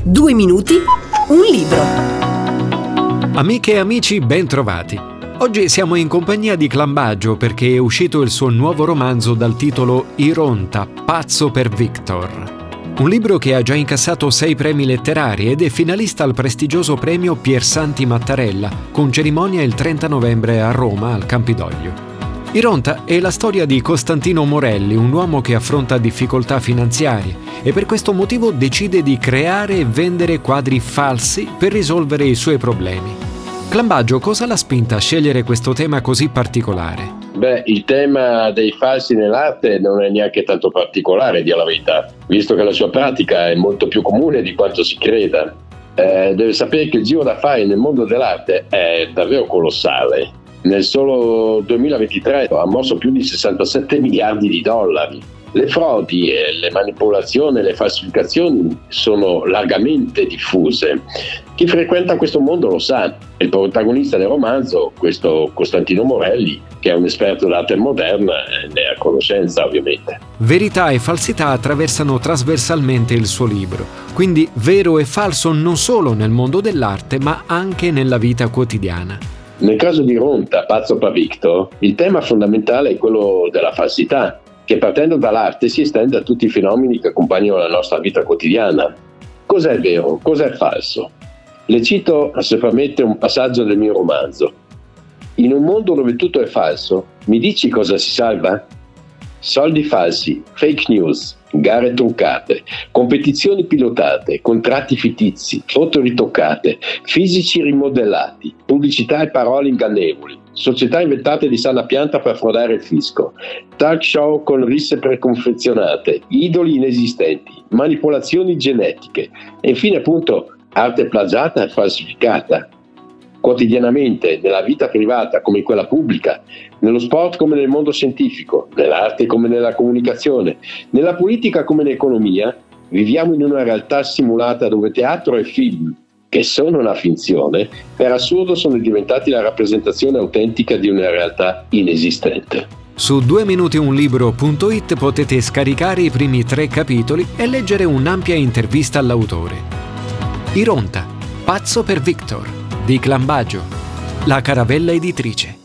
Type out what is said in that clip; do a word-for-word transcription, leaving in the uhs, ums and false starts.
Due minuti, un libro. Amiche e amici, ben trovati. Oggi siamo in compagnia di Clambaggio perché è uscito il suo nuovo romanzo dal titolo Ironta, pazzo per Victor. Un libro che ha già incassato sei premi letterari ed è finalista al prestigioso premio Piersanti Mattarella, con cerimonia il trenta novembre a Roma al Campidoglio. Ironta è la storia di Costantino Morelli, un uomo che affronta difficoltà finanziarie e per questo motivo decide di creare e vendere quadri falsi per risolvere i suoi problemi. Clambaggio, cosa l'ha spinta a scegliere questo tema così particolare? Beh, il tema dei falsi nell'arte non è neanche tanto particolare, a dire la verità, visto che la sua pratica è molto più comune di quanto si creda. Eh, deve sapere che il giro d'affari nel mondo dell'arte è davvero colossale. Nel solo duemilaventitré ha mosso più di sessantasette miliardi di dollari. Le frodi, e le manipolazioni e le falsificazioni sono largamente diffuse. Chi frequenta questo mondo lo sa. Il protagonista del romanzo, questo Costantino Morelli, che è un esperto d'arte moderna, ne ha conoscenza ovviamente. Verità e falsità attraversano trasversalmente il suo libro, quindi vero e falso non solo nel mondo dell'arte ma anche nella vita quotidiana. Nel caso di Ironta, pazzo per Victor, il tema fondamentale è quello della falsità, che partendo dall'arte si estende a tutti i fenomeni che accompagnano la nostra vita quotidiana. Cos'è vero? Cos'è falso? Le cito, se permette, un passaggio del mio romanzo. In un mondo dove tutto è falso, mi dici cosa si salva? Soldi falsi, fake news, gare truccate, competizioni pilotate, contratti fittizi, foto ritoccate, fisici rimodellati, pubblicità e parole ingannevoli, società inventate di sana pianta per frodare il fisco, talk show con risse preconfezionate, idoli inesistenti, manipolazioni genetiche e infine appunto arte plagiata e falsificata. Quotidianamente, nella vita privata come in quella pubblica, nello sport come nel mondo scientifico, nell'arte come nella comunicazione, nella politica come nell'economia, viviamo in una realtà simulata dove teatro e film, che sono una finzione, per assurdo sono diventati la rappresentazione autentica di una realtà inesistente. Su due minuti un libro punto it potete scaricare i primi tre capitoli e leggere un'ampia intervista all'autore. Ironta, pazzo per Victor, di Clambaggio, la Caravella Editrice.